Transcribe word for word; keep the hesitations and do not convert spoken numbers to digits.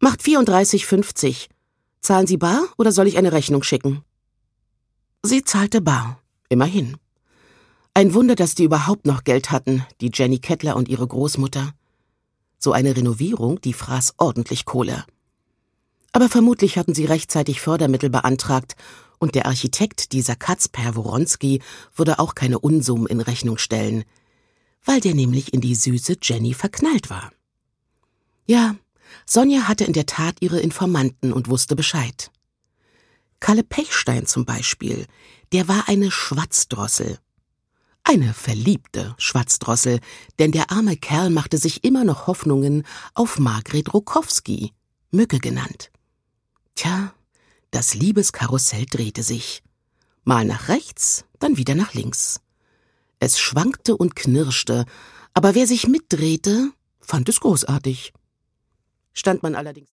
Macht vierunddreißig fünfzig. Zahlen Sie bar oder soll ich eine Rechnung schicken? Sie zahlte bar. Immerhin. Ein Wunder, dass die überhaupt noch Geld hatten, die Jenny Kettler und ihre Großmutter. So eine Renovierung, die fraß ordentlich Kohle. Aber vermutlich hatten sie rechtzeitig Fördermittel beantragt und der Architekt, dieser Kacper Woronski, würde auch keine Unsummen in Rechnung stellen, weil der nämlich in die süße Jenny verknallt war. Ja, Sonja hatte in der Tat ihre Informanten und wusste Bescheid. Kalle Pechstein zum Beispiel, der war eine Schwatzdrossel. Eine verliebte Schwatzdrossel, denn der arme Kerl machte sich immer noch Hoffnungen auf Margret Rokowski, Mücke genannt. Tja, das Liebeskarussell drehte sich. Mal nach rechts, dann wieder nach links. Es schwankte und knirschte, aber wer sich mitdrehte, fand es großartig. Stand man allerdings